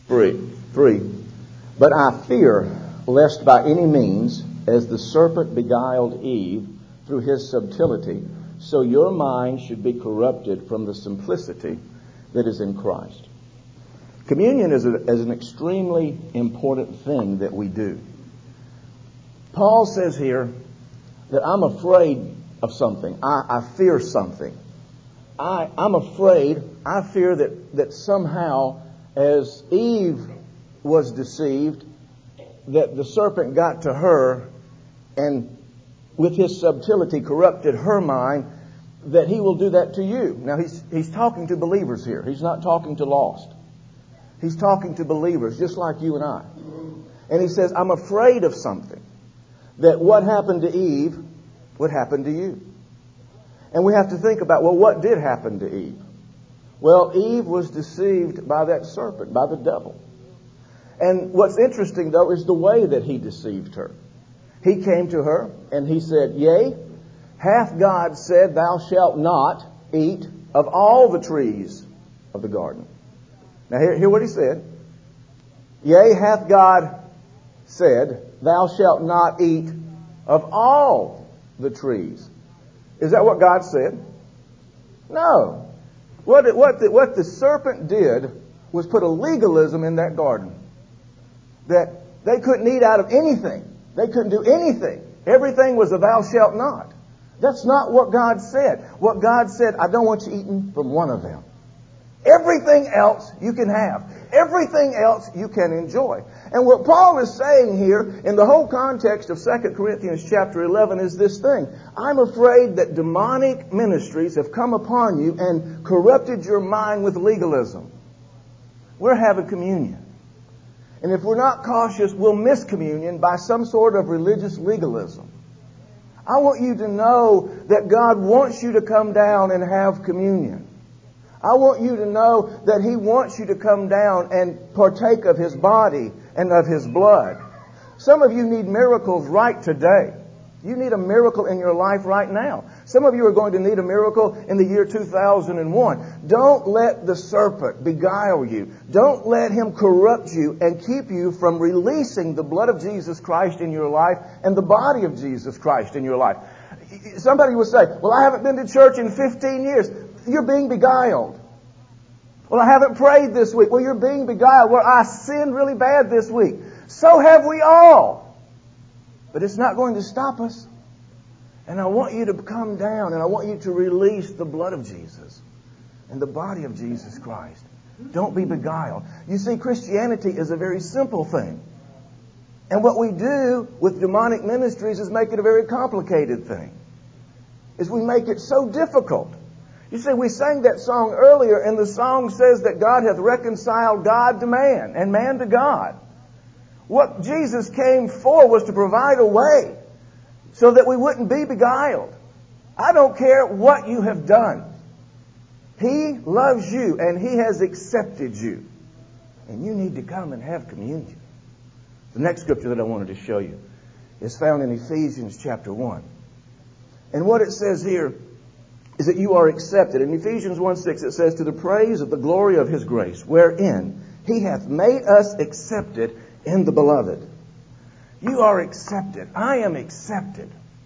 3. But I fear, lest by any means, as the serpent beguiled Eve through his subtlety, so your mind should be corrupted from the simplicity that is in Christ. Communion is an extremely important thing that we do. Paul says here that I'm afraid of something. I fear something. I'm afraid, I fear that somehow, as Eve was deceived, that the serpent got to her and with his subtlety corrupted her mind, that he will do that to you. Now he's talking to believers here. He's not talking to lost. He's talking to believers just like you and I. And he says, I'm afraid of something. That what happened to Eve would happen to you. And we have to think about, well, what did happen to Eve? Well, Eve was deceived by that serpent, by the devil. And what's interesting, though, is the way that he deceived her. He came to her and he said, Yea, hath God said, Thou shalt not eat of all the trees of the garden. Now hear what he said. Yea, hath God said, Thou shalt not eat of all the trees. Is that what God said? No. What the serpent did was put a legalism in that garden. That they couldn't eat out of anything. They couldn't do anything. Everything was a thou shalt not. That's not what God said. What God said, I don't want you eating from one of them. Everything else you can have. Everything else you can enjoy. And what Paul is saying here in the whole context of 2 Corinthians chapter 11 is this thing. I'm afraid that demonic ministries have come upon you and corrupted your mind with legalism. We're having communion. And if we're not cautious, we'll miss communion by some sort of religious legalism. I want you to know that God wants you to come down and have communion. I want you to know that He wants you to come down and partake of His body and of His blood. Some of you need miracles right today. You need a miracle in your life right now. Some of you are going to need a miracle in the year 2001. Don't let the serpent beguile you. Don't let him corrupt you and keep you from releasing the blood of Jesus Christ in your life and the body of Jesus Christ in your life. Somebody will say, well, I haven't been to church in 15 years. You're being beguiled. Well, I haven't prayed this week. Well, you're being beguiled. Well, I sinned really bad this week. So have we all. But it's not going to stop us. And I want you to come down and I want you to release the blood of Jesus and the body of Jesus Christ. Don't be beguiled. You see, Christianity is a very simple thing. And what we do with demonic ministries is make it a very complicated thing. Is we make it so difficult. You see, we sang that song earlier, and the song says that God hath reconciled God to man and man to God. What Jesus came for was to provide a way so that we wouldn't be beguiled. I don't care what you have done. He loves you and He has accepted you. And you need to come and have communion. The next scripture that I wanted to show you is found in Ephesians chapter 1. And what it says here is that you are accepted. In Ephesians 1:6 it says, to the praise of the glory of His grace, wherein He hath made us accepted in the beloved. You are accepted. I am accepted.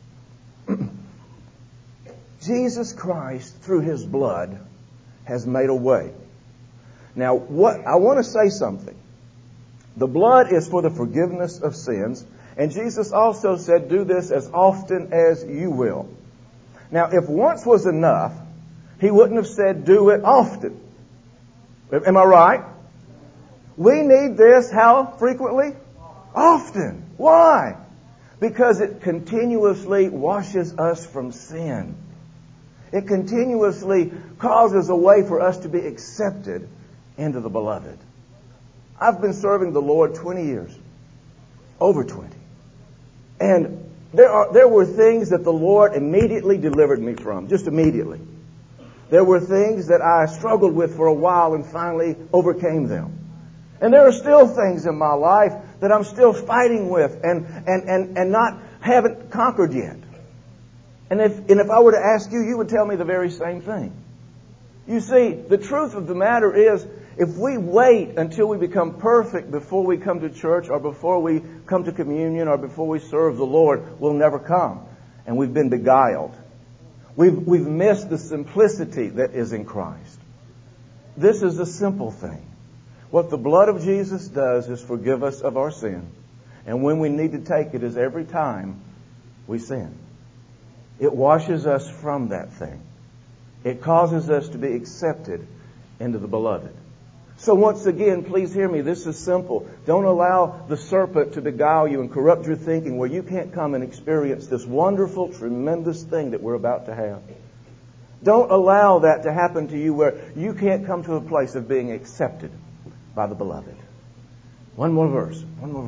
Jesus Christ, through His blood, has made a way. Now, I want to say something. The blood is for the forgiveness of sins. And Jesus also said, do this as often as you will. Now, if once was enough, He wouldn't have said, do it often. Am I right? We need this how frequently? Often. Why? Because it continuously washes us from sin. It continuously causes a way for us to be accepted into the beloved. I've been serving the Lord 20 years. Over 20. And there were things that the Lord immediately delivered me from. Just immediately. There were things that I struggled with for a while and finally overcame them. And there are still things in my life that I'm still fighting with and haven't conquered yet. And if I were to ask you, you would tell me the very same thing. You see, the truth of the matter is If we wait until we become perfect before we come to church or before we come to communion or before we serve the Lord, we'll never come. And we've been beguiled. We've missed the simplicity that is in Christ. This is a simple thing. What the blood of Jesus does is forgive us of our sin. And when we need to take it is every time we sin. It washes us from that thing. It causes us to be accepted into the beloved. So once again, please hear me. This is simple. Don't allow the serpent to beguile you and corrupt your thinking where you can't come and experience this wonderful, tremendous thing that we're about to have. Don't allow that to happen to you where you can't come to a place of being accepted by the beloved. One more verse.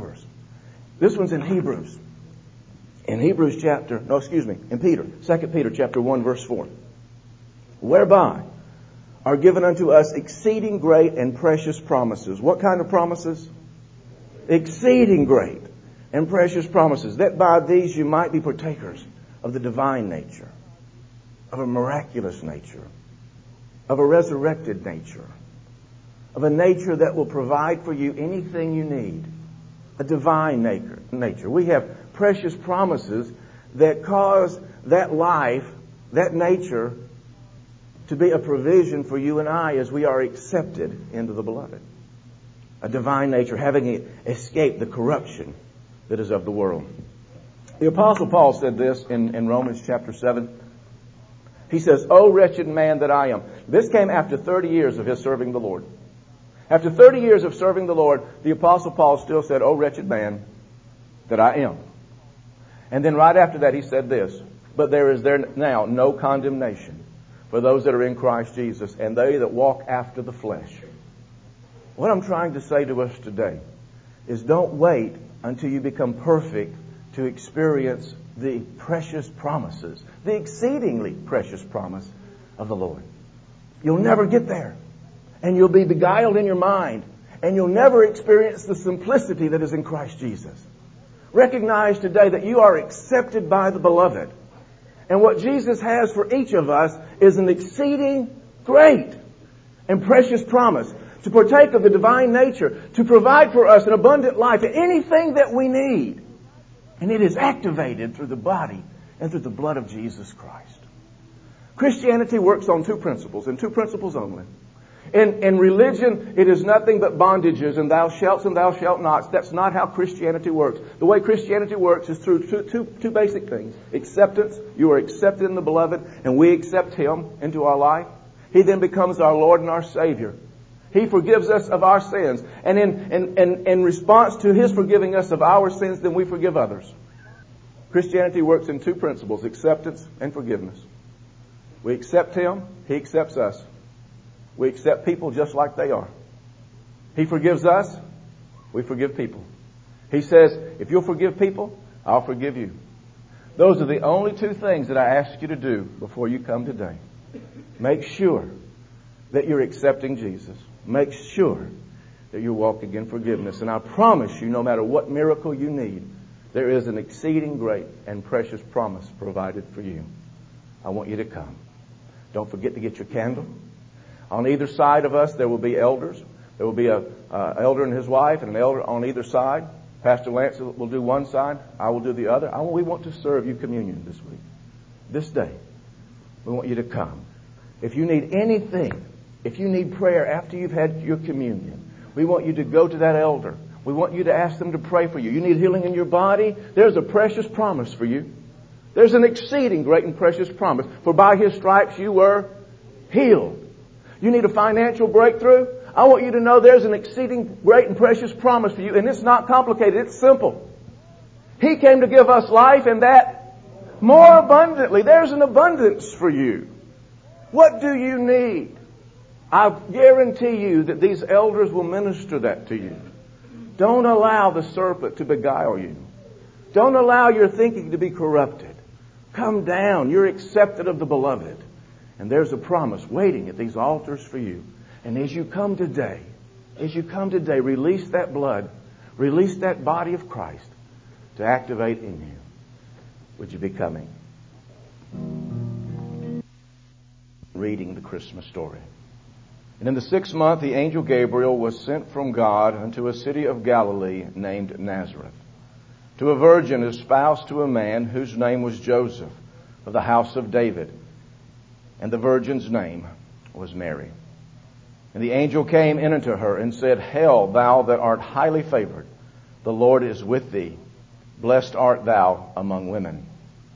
This one's in Hebrews. In in Peter. 2 Peter chapter 1 verse 4. Whereby are given unto us exceeding great and precious promises. What kind of promises? Exceeding great and precious promises. That by these you might be partakers of the divine nature, of a miraculous nature, of a resurrected nature, of a nature that will provide for you anything you need. A divine nature. We have precious promises that cause that life, that nature, to be a provision for you and I as we are accepted into the beloved. A divine nature, having escaped the corruption that is of the world. The Apostle Paul said this in Romans chapter 7. He says, "O wretched man that I am." This came after 30 years of his serving the Lord. After 30 years of serving the Lord, the Apostle Paul still said, "O wretched man that I am." And then right after that he said this, "But there is there now no condemnation for those that are in Christ Jesus, and they that walk after the flesh." What I'm trying to say to us today is don't wait until you become perfect to experience the precious promises, the exceedingly precious promise of the Lord. You'll never get there. And you'll be beguiled in your mind. And you'll never experience the simplicity that is in Christ Jesus. Recognize today that you are accepted by the beloved. And what Jesus has for each of us is an exceeding great and precious promise to partake of the divine nature, to provide for us an abundant life, anything that we need. And it is activated through the body and through the blood of Jesus Christ. Christianity works on two principles, and two principles only. In religion, it is nothing but bondages and thou shalt and thou shalt not. That's not how Christianity works. The way Christianity works is through two basic things. Acceptance. You are accepted in the beloved, and we accept Him into our life. He then becomes our Lord and our Savior. He forgives us of our sins. And in response to His forgiving us of our sins, then we forgive others. Christianity works in two principles, acceptance and forgiveness. We accept Him, He accepts us. We accept people just like they are. He forgives us, we forgive people. He says, if you'll forgive people, I'll forgive you. Those are the only two things that I ask you to do before you come today. Make sure that you're accepting Jesus. Make sure that you're walking in forgiveness. And I promise you, no matter what miracle you need, there is an exceeding great and precious promise provided for you. I want you to come. Don't forget to get your candle. On either side of us, there will be elders. There will be an elder and his wife and an elder on either side. Pastor Lance will do one side. I will do the other. We want to serve you communion this week. This day, we want you to come. If you need anything, if you need prayer after you've had your communion, we want you to go to that elder. We want you to ask them to pray for you. You need healing in your body? There's a precious promise for you. There's an exceeding great and precious promise. For by His stripes you were healed. You need a financial breakthrough? I want you to know there's an exceeding great and precious promise for you. And it's not complicated. It's simple. He came to give us life and that more abundantly. There's an abundance for you. What do you need? I guarantee you that these elders will minister that to you. Don't allow the serpent to beguile you. Don't allow your thinking to be corrupted. Come down. You're accepted of the beloved. And there's a promise waiting at these altars for you. And as you come today, release that blood, release that body of Christ to activate in you. Would you be coming? Reading the Christmas story. And in the 6th month the angel Gabriel was sent from God unto a city of Galilee named Nazareth, to a virgin espoused to a man whose name was Joseph, of the house of David. And the virgin's name was Mary. And the angel came in unto her and said, Hail, thou that art highly favored, the Lord is with thee. Blessed art thou among women.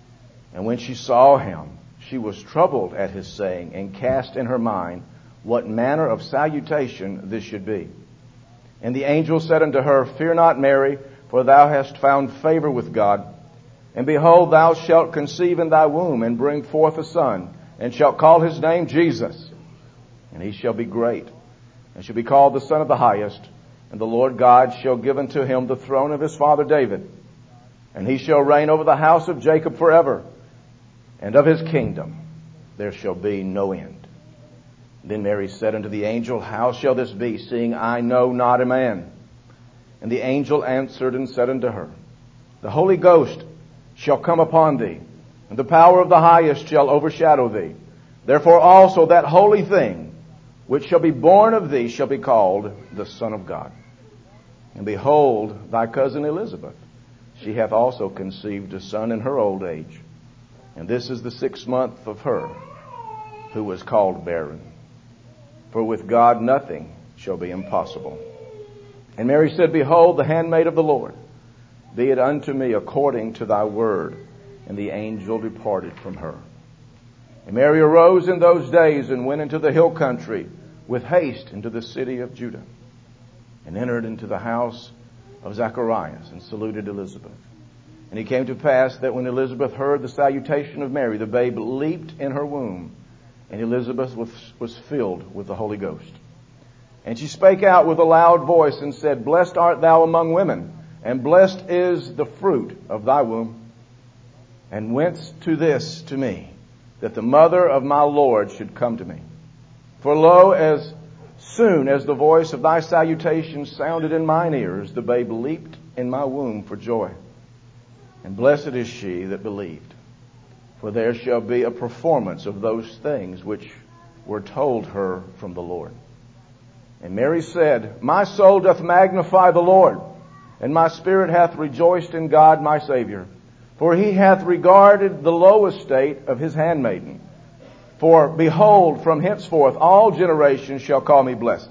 And when she saw him, she was troubled at his saying, and cast in her mind what manner of salutation this should be. And the angel said unto her, Fear not, Mary, for thou hast found favor with God. And behold, thou shalt conceive in thy womb, and bring forth a son, and shalt call his name Jesus. And he shall be great, and shall be called the Son of the Highest. And the Lord God shall give unto him the throne of his father David. And he shall reign over the house of Jacob forever. And of his kingdom there shall be no end. Then Mary said unto the angel, How shall this be, seeing I know not a man? And the angel answered and said unto her, The Holy Ghost shall come upon thee, and the power of the Highest shall overshadow thee. Therefore also that holy thing which shall be born of thee shall be called the Son of God. And behold, thy cousin Elizabeth, she hath also conceived a son in her old age. And this is the 6th month of her who was called barren. For with God nothing shall be impossible. And Mary said, Behold, the handmaid of the Lord, be it unto me according to thy word. And the angel departed from her. And Mary arose in those days and went into the hill country with haste into the city of Judah, and entered into the house of Zacharias, and saluted Elizabeth. And it came to pass that when Elizabeth heard the salutation of Mary, the babe leaped in her womb, and Elizabeth was filled with the Holy Ghost. And she spake out with a loud voice and said, Blessed art thou among women, and blessed is the fruit of thy womb. And whence to me, that the mother of my Lord should come to me? For lo, as soon as the voice of thy salutation sounded in mine ears, the babe leaped in my womb for joy. And blessed is she that believed, for there shall be a performance of those things which were told her from the Lord. And Mary said, My soul doth magnify the Lord, and my spirit hath rejoiced in God my Savior. For he hath regarded the low estate of his handmaiden. For behold, from henceforth all generations shall call me blessed.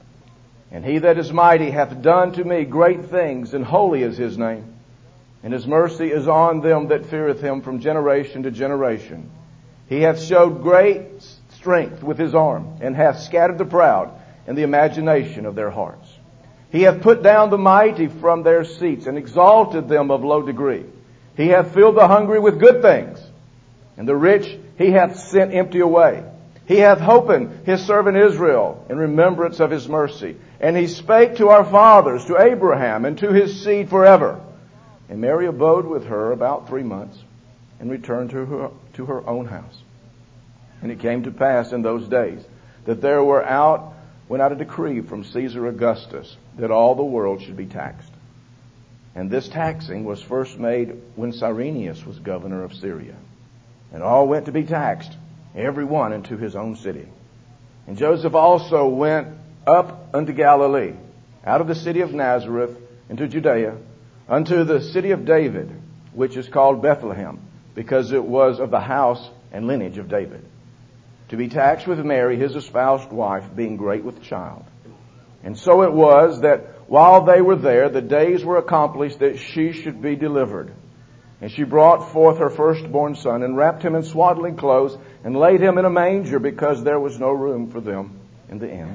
And he that is mighty hath done to me great things, and holy is his name. And his mercy is on them that feareth him from generation to generation. He hath showed great strength with his arm, and hath scattered the proud in the imagination of their hearts. He hath put down the mighty from their seats, and exalted them of low degree. He hath filled the hungry with good things, and the rich he hath sent empty away. He hath holpen his servant Israel in remembrance of his mercy. And he spake to our fathers, to Abraham, and to his seed forever. And Mary abode with her about 3 months, and returned to her own house. And it came to pass in those days that there went out a decree from Caesar Augustus, that all the world should be taxed. And this taxing was first made when Cyrenius was governor of Syria. And all went to be taxed, every one into his own city. And Joseph also went up unto Galilee, out of the city of Nazareth into Judea, unto the city of David, which is called Bethlehem, because it was of the house and lineage of David, to be taxed with Mary, his espoused wife, being great with child. And so it was that while they were there, the days were accomplished that she should be delivered. And she brought forth her firstborn son, and wrapped him in swaddling clothes, and laid him in a manger, because there was no room for them in the inn.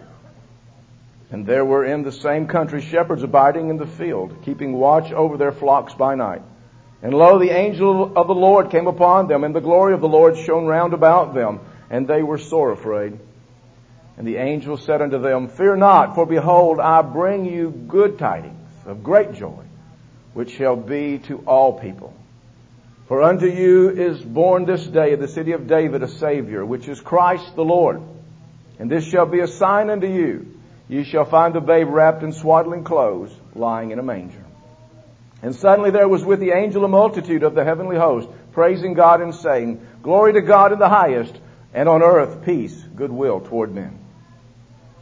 And there were in the same country shepherds abiding in the field, keeping watch over their flocks by night. And lo, the angel of the Lord came upon them, and the glory of the Lord shone round about them, and they were sore afraid. And the angel said unto them, Fear not, for behold, I bring you good tidings of great joy, which shall be to all people. For unto you is born this day in the city of David a Savior, which is Christ the Lord. And this shall be a sign unto you. Ye shall find the babe wrapped in swaddling clothes, lying in a manger. And suddenly there was with the angel a multitude of the heavenly host, praising God and saying, Glory to God in the highest, and on earth peace, goodwill toward men.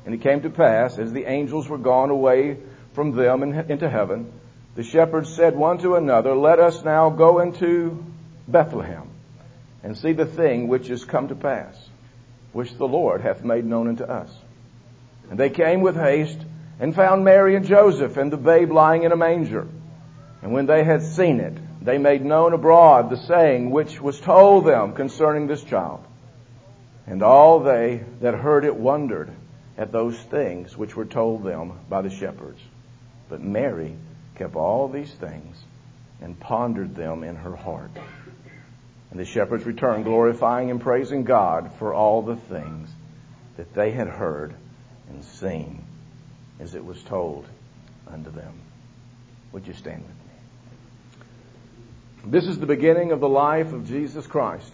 And it came to pass, as the angels were gone away from them into heaven, the shepherds said one to another, Let us now go into Bethlehem, and see the thing which is come to pass, which the Lord hath made known unto us. And they came with haste, and found Mary and Joseph, and the babe lying in a manger. And when they had seen it, they made known abroad the saying which was told them concerning this child. And all they that heard it wondered at those things which were told them by the shepherds. But Mary kept all these things and pondered them in her heart. And the shepherds returned, glorifying and praising God for all the things that they had heard and seen, as it was told unto them. Would you stand with me? This is the beginning of the life of Jesus Christ.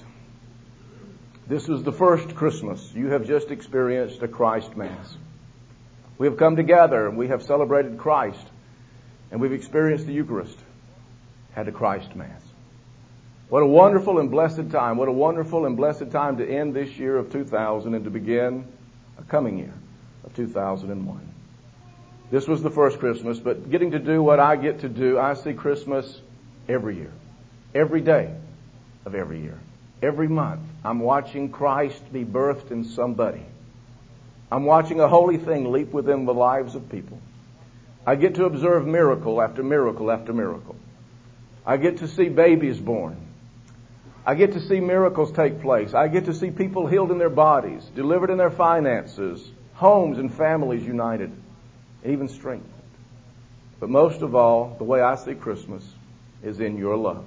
This was the first Christmas. You have just experienced a Christ Mass. We have come together and we have celebrated Christ, and we've experienced the Eucharist, had a Christ Mass. What a wonderful and blessed time. What a wonderful and blessed time to end this year of 2000 and to begin a coming year of 2001. This was the first Christmas, but getting to do what I get to do, I see Christmas every year, every day of every year. Every month, I'm watching Christ be birthed in somebody. I'm watching a holy thing leap within the lives of people. I get to observe miracle after miracle after miracle. I get to see babies born. I get to see miracles take place. I get to see people healed in their bodies, delivered in their finances, homes and families united, even strengthened. But most of all, the way I see Christmas is in your love.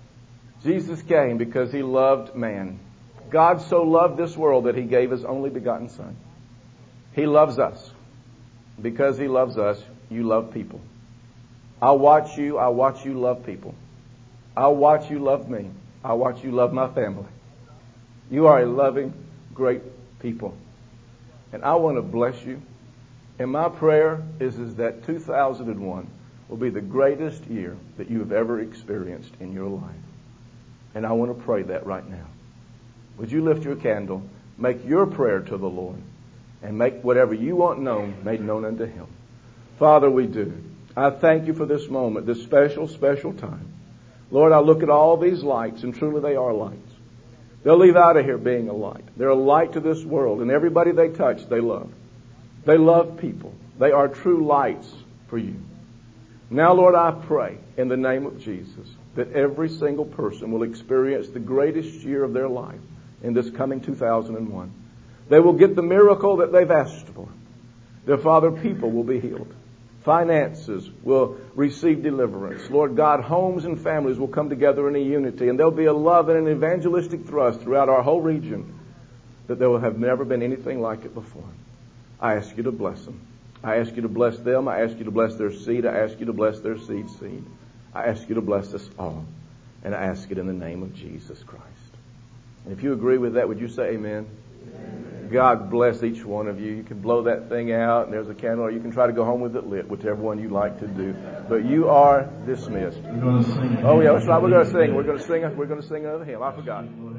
Jesus came because He loved man. God so loved this world that He gave His only begotten Son. He loves us. Because He loves us, you love people. I'll watch you love people. I'll watch you love me. I'll watch you love my family. You are a loving, great people. And I want to bless you. And my prayer is that 2001 will be the greatest year that you have ever experienced in your life. And I want to pray that right now. Would you lift your candle, make your prayer to the Lord, and make whatever you want known made known unto Him. Father, we do. I thank you for this moment, this special, special time. Lord, I look at all these lights, and truly they are lights. They'll leave out of here being a light. They're a light to this world, and everybody they touch, they love. They love people. They are true lights for you. Now, Lord, I pray in the name of Jesus that every single person will experience the greatest year of their life in this coming 2001. They will get the miracle that they've asked for. Their Father, people will be healed. Finances will receive deliverance. Lord God, homes and families will come together in a unity, and there'll be a love and an evangelistic thrust throughout our whole region that there will have never been anything like it before. I ask you to bless them. I ask you to bless them. I ask you to bless their seed. I ask you to bless their seed. I ask you to bless us all. And I ask it in the name of Jesus Christ. And if you agree with that, would you say amen? Amen. God bless each one of you. You can blow that thing out, and there's a candle, or you can try to go home with it lit, whichever one you like to do. But you are dismissed. We're going to sing. Oh yeah, that's right. We're going to sing. We're going to sing another hymn. I forgot.